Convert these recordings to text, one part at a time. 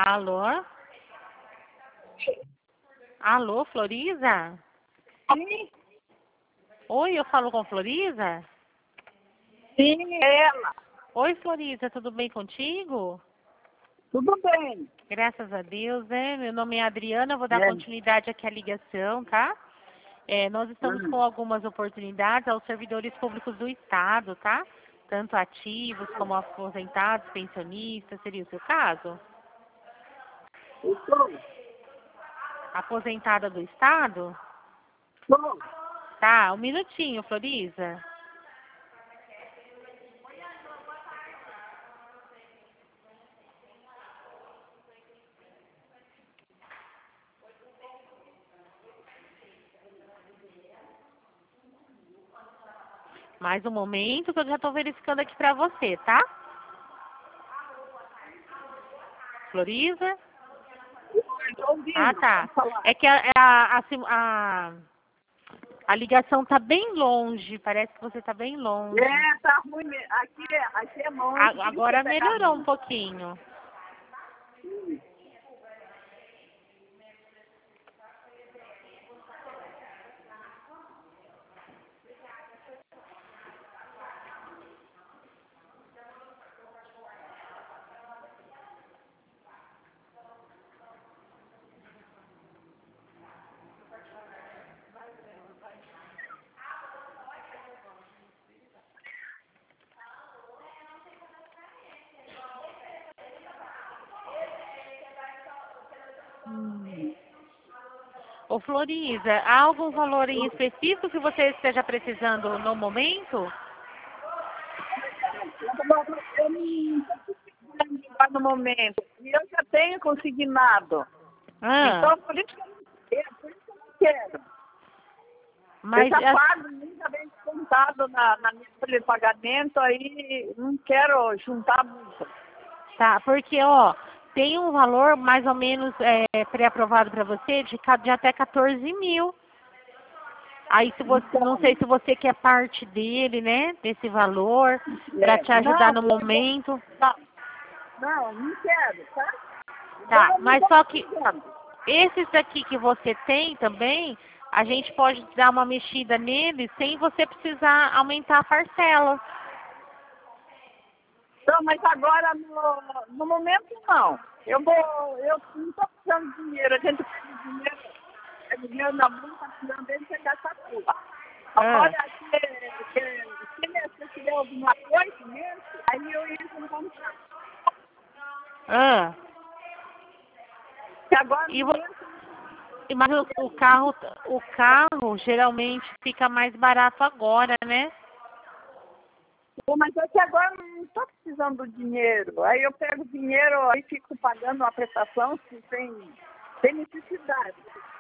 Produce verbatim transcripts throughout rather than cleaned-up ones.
Alô? Alô, Floriza? Sim, Oi, eu falo com Floriza? sim, ela. Oi, Floriza, tudo bem contigo? Tudo bem. Graças a Deus, né? Meu nome é Adriana, vou dar É. continuidade aqui à ligação, tá? É, nós estamos Hum. com algumas oportunidades aos servidores públicos do Estado, tá? Tanto ativos como aposentados, pensionistas, seria o seu caso? Eu sou. Aposentada do Estado? Sou. Tá, um minutinho, Floriza. Mais um momento que eu já estou verificando aqui para você, tá? Floriza? Estou ouvindo. Ah, tá. Pode falar. É que a, a, a, a, a ligação tá bem longe, parece que você tá bem longe. É, tá ruim. me- Aqui, é- aqui é longe. A- difícil agora pegar melhorou um bem. pouquinho. Ô, Floriza, há algum valor em específico que você esteja precisando no momento? Eu não estou conseguindo agora no momento. E eu já tenho consignado. Ah, Então, por isso que eu não quero. Por isso que eu não quero. Eu mas já a- pago, já vem descontado na, na minha folha de pagamento, aí não quero juntar muito. tá, porque ó, tem um valor mais ou menos é, pré-aprovado para você de, ca- de até quatorze mil. Aí se você, não Então, sei se você quer parte dele, né, desse valor, para é, te ajudar não, no eu vou, momento. não, não, não quero, tá? Tá, Agora eu não mas estou só que precisando. esses daqui que você tem também, a gente pode dar uma mexida nele sem você precisar aumentar a parcela. Não, mas agora no, no momento não. Eu vou, eu não estou precisando de dinheiro, a gente pega o dinheiro, pega o dinheiro na mão, está precisando dele, você gasta tudo. Ah, Agora, se, se, se tiver alguma coisa mesmo, aí eu entro em contato. ah. Porque agora no E, vo- momento e- mas o, o carro, o carro geralmente fica mais barato agora, né? Pô, mas é que agora eu não estou precisando do dinheiro. Aí eu pego o dinheiro e fico pagando a prestação se tem, tem necessidade.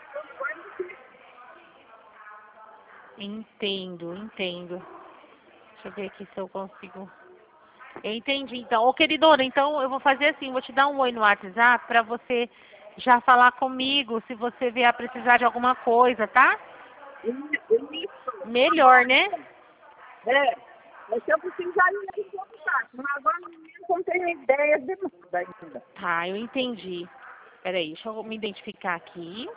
Entendo, entendo. Deixa eu ver aqui se eu consigo. Eu entendi, então. Ô, queridona, então eu vou fazer assim, vou te dar um oi no WhatsApp para você já falar comigo se você vier a precisar de alguma coisa, tá? Isso, Melhor, agora né? então. É, mas se eu precisar, eu entro em contato. Mas agora no momento eu não tenho ideia de nada ainda. Tá, eu entendi. Peraí, deixa eu me identificar aqui.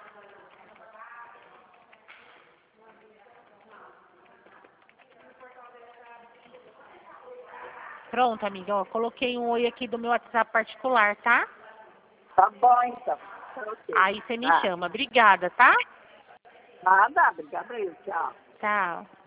Pronto, amiga, ó, coloquei um oi aqui do meu WhatsApp particular, tá? Tá bom, então. Tá ok. Aí você me Ah, chama. Obrigada, tá? nada, obrigada aí, tchau. Tchau.